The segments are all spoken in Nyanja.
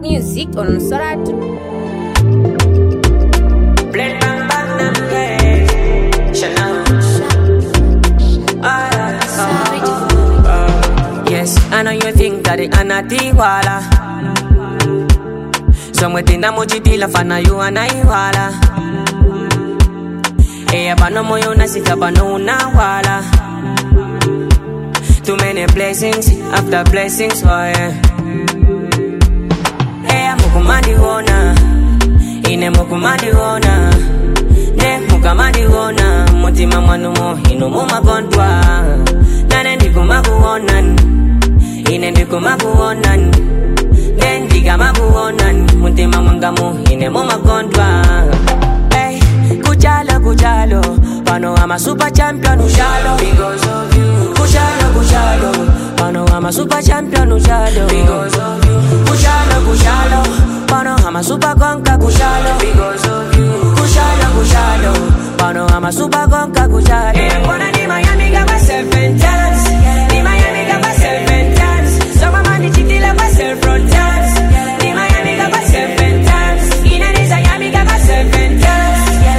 music on Soratu. Blend bang bang Chanel. Yes, I know you think that it anati wala. Somewhere na mojitila fana you anaiwala. Eh, bano moyo nasika bano unawala. Too many blessings after blessings, oh yeah. Eh, mukumandi wona, ine mukumandi wona, ne mukamandi wona, mutima mwanumo inumu makontwa. Nane ndikumakuwonan, ine ndikumakuwonan, ne ndikamakuwonan, mutima mwangamu ine mumakontwa. Hey, kuchalo, pano I'm a super champion ushalo. Because of you. Kuchalo, pano I'm a super champion ushalo. Because of you. Kuchalo, pano I'm a super conca kuchalo. Because of you. Kuchalo, pano I'm a super conca kuchalo. Yeah, wanna ni Miami got myself in dance. Ni Miami got myself in dance. So my money chitila myself from dance. Ni Miami got myself in dance. In a Miami got myself in dance.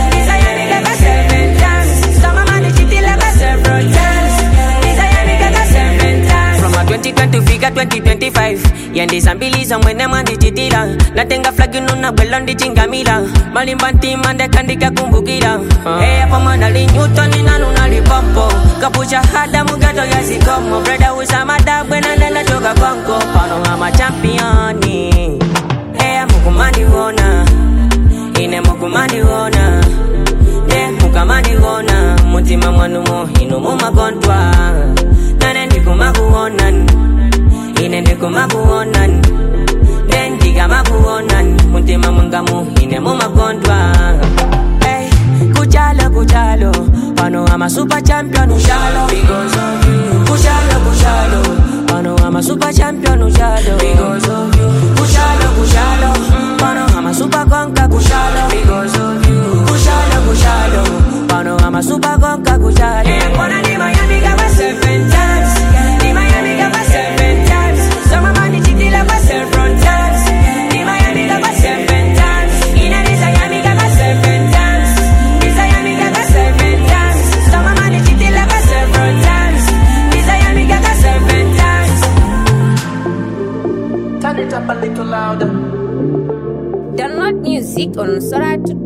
From a 2020 figure 2025 Yendi zambiliza mwene mandi chitila Natenga flag nuna belondi chingamila Malimbanti mande kandika kumbukila Hey apa manali Newton inanuna lipompo Kapucha hada mugato ya zikomo Brother usama dabwe na nena choka konko Pano ama championi Hey mukumandi wona Ine mukumandi wona Ne mukamandi wona Mutima mwanumo inumu makontwa Nane ndikumakuwonan Ine ndikumakuwonan Ne ndikamakuwonan Mutima mwangamu ine mumakontwa. Hey, kuchalo Pano I'm a super champion ushalo. Because of you. Kuchalo Pano I'm a super champion ushalo. Because of you. Kuchalo Pano I'm a super conca kuchalo. Because of you. Kuchalo Pano I'm a super conca kuchalo. Yeah, wanna ni Miami got myself in dance. Ni Miami got myself in dance. So my money chitila myself from dance. Ni Miami got myself in dance. In a Miami got myself in dance. This Miami got myself in dance. So my money chitila myself from dance. This Miami got myself in dance. Turn it up a little louder. Download music on Soratu.